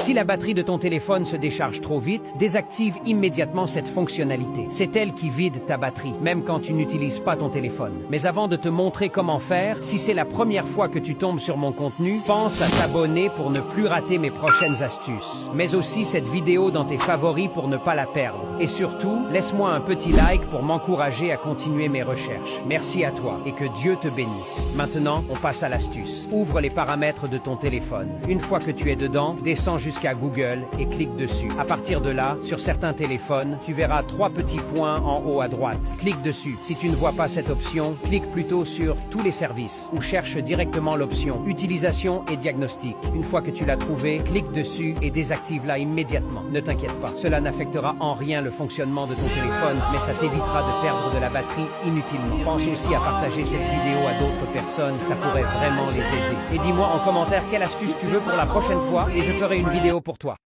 Si la batterie de ton téléphone se décharge trop vite, désactive immédiatement cette fonctionnalité. C'est elle qui vide ta batterie, même quand tu n'utilises pas ton téléphone. Mais avant de te montrer comment faire, si c'est la première fois que tu tombes sur mon contenu, pense à t'abonner pour ne plus rater mes prochaines astuces. Mets aussi cette vidéo dans tes favoris pour ne pas la perdre. Et surtout, laisse-moi un petit like pour m'encourager à continuer mes recherches. Merci à toi et que Dieu te bénisse. Maintenant, on passe à l'astuce. Ouvre les paramètres de ton téléphone. Une fois que tu es dedans, descends jusqu'à Google et clique dessus. À partir de là, sur certains téléphones, tu verras 3 petits points en haut à droite. Clique dessus. Si tu ne vois pas cette option, clique plutôt sur tous les services ou cherche directement l'option utilisation et diagnostic. Une fois que tu l'as trouvé, clique dessus et désactive-la immédiatement. Ne t'inquiète pas, cela n'affectera en rien le fonctionnement de ton téléphone, mais ça t'évitera de perdre de la batterie inutilement. Pense aussi à partager cette vidéo à d'autres personnes, ça pourrait vraiment les aider. Et dis-moi en commentaire quelle astuce tu veux pour la prochaine fois et je ferai une vidéo pour toi.